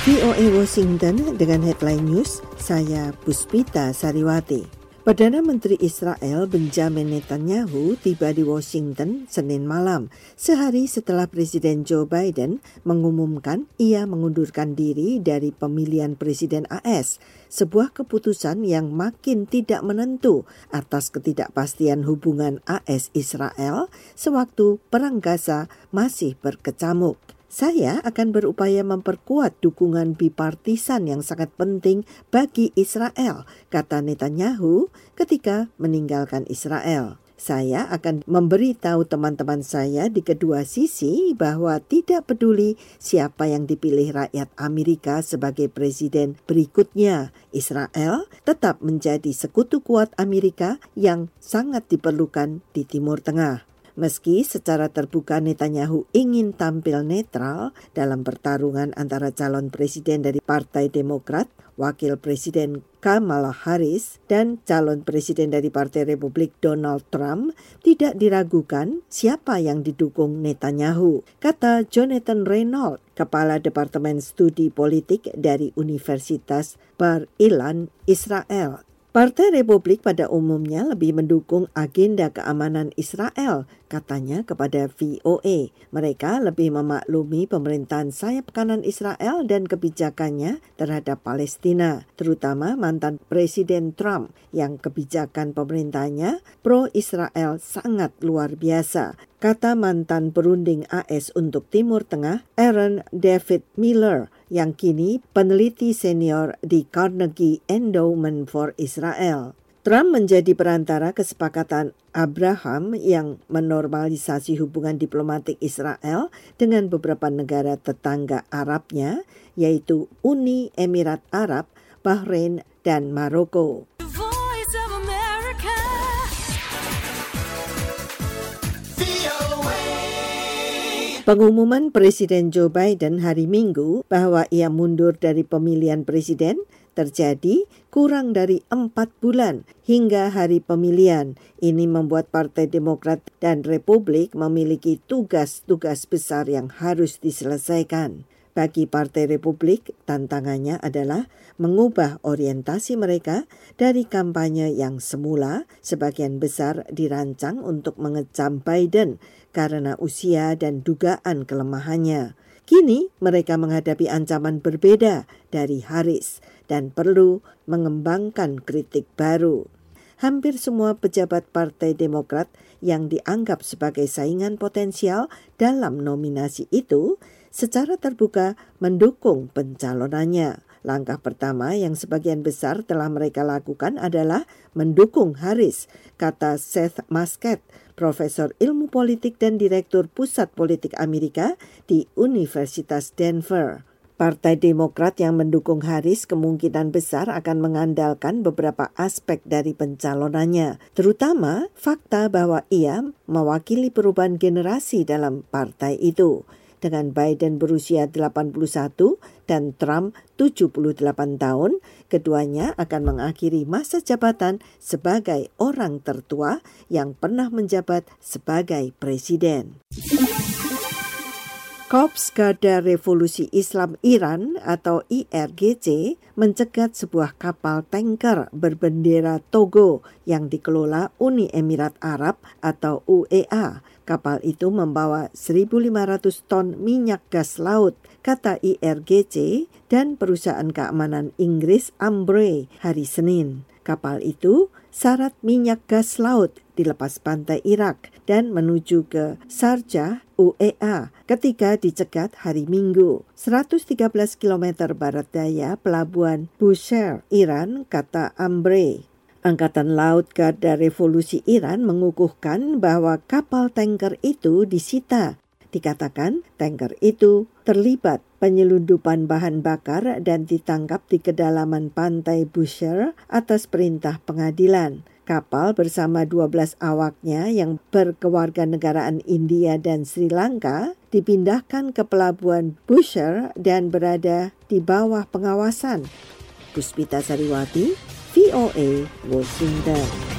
VOA Washington dengan headline news, saya Puspita Sariwati. Perdana Menteri Israel Benjamin Netanyahu tiba di Washington Senin malam, sehari setelah Presiden Joe Biden mengumumkan ia mengundurkan diri dari pemilihan Presiden AS, sebuah keputusan yang makin tidak menentu atas ketidakpastian hubungan AS-Israel sewaktu Perang Gaza masih berkecamuk. Saya akan berupaya memperkuat dukungan bipartisan yang sangat penting bagi Israel, kata Netanyahu ketika meninggalkan Israel. Saya akan memberitahu teman-teman saya di kedua sisi bahwa tidak peduli siapa yang dipilih rakyat Amerika sebagai presiden berikutnya, Israel tetap menjadi sekutu kuat Amerika yang sangat diperlukan di Timur Tengah. Meski secara terbuka Netanyahu ingin tampil netral dalam pertarungan antara calon presiden dari Partai Demokrat, Wakil Presiden Kamala Harris, dan calon presiden dari Partai Republik Donald Trump, tidak diragukan siapa yang didukung Netanyahu, kata Jonathan Reynolds, Kepala Departemen Studi Politik dari Universitas Bar Ilan, Israel. Partai Republik pada umumnya lebih mendukung agenda keamanan Israel, katanya kepada VOA. Mereka lebih memaklumi pemerintahan sayap kanan Israel dan kebijakannya terhadap Palestina, terutama mantan Presiden Trump yang kebijakan pemerintahnya pro-Israel sangat luar biasa, kata mantan perunding AS untuk Timur Tengah Aaron David Miller, yang kini peneliti senior di Carnegie Endowment for Israel. Trump menjadi perantara kesepakatan Abraham yang menormalisasi hubungan diplomatik Israel dengan beberapa negara tetangga Arabnya, yaitu Uni Emirat Arab, Bahrain, dan Maroko. Pengumuman Presiden Joe Biden hari Minggu bahwa ia mundur dari pemilihan presiden terjadi kurang dari 4 bulan hingga hari pemilihan. Ini membuat Partai Demokrat dan Republik memiliki tugas-tugas besar yang harus diselesaikan. Bagi Partai Republik, tantangannya adalah mengubah orientasi mereka dari kampanye yang semula sebagian besar dirancang untuk mengecam Biden karena usia dan dugaan kelemahannya. Kini mereka menghadapi ancaman berbeda dari Harris dan perlu mengembangkan kritik baru. Hampir semua pejabat Partai Demokrat yang dianggap sebagai saingan potensial dalam nominasi itu secara terbuka mendukung pencalonannya. Langkah pertama yang sebagian besar telah mereka lakukan adalah mendukung Harris, kata Seth Muscat, Profesor Ilmu Politik dan Direktur Pusat Politik Amerika di Universitas Denver. Partai Demokrat yang mendukung Harris kemungkinan besar akan mengandalkan beberapa aspek dari pencalonannya, terutama fakta bahwa ia mewakili perubahan generasi dalam partai itu. Dengan Biden berusia 81 dan Trump 78 tahun, keduanya akan mengakhiri masa jabatan sebagai orang tertua yang pernah menjabat sebagai presiden. Korps Garda Revolusi Islam Iran atau IRGC mencegat sebuah kapal tanker berbendera Togo yang dikelola Uni Emirat Arab atau UEA. Kapal itu membawa 1.500 ton minyak gas laut, kata IRGC dan perusahaan keamanan Inggris Ambrey hari Senin. Kapal itu syarat minyak gas laut dilepas pantai Irak dan menuju ke Sharjah, UEA, ketika dicegat hari Minggu, 113 km barat daya pelabuhan Bushehr, Iran, kata Ambrey. Angkatan Laut Garda Revolusi Iran mengukuhkan bahwa kapal tanker itu disita. Dikatakan tanker itu terlibat penyelundupan bahan bakar dan ditangkap di kedalaman pantai Bushehr atas perintah pengadilan. Kapal bersama 12 awaknya yang berkewarganegaraan India dan Sri Lanka dipindahkan ke pelabuhan Bushehr dan berada di bawah pengawasan. Puspita Sariwati, VOA, Washington.